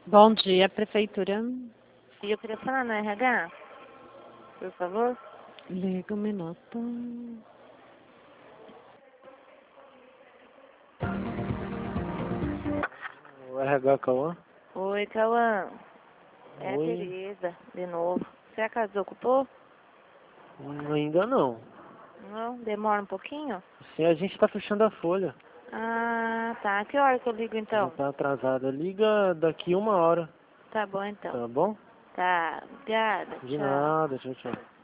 Bom dia, prefeitura. E eu queria falar no RH, por favor. Liga um minuto. O RH Cauã? Oi, Cauã. É a Oi. Tereza, de novo. Será que ela desocupou? Ainda não. Não? Demora um pouquinho? Sim, a gente tá fechando a folha. Ah, tá. Que hora que eu ligo Já então? tá atrasada. Liga daqui 1 hora, Tá bom então. tá bom? Tá. Obrigada. De Tchau. nada, tchau, tchau.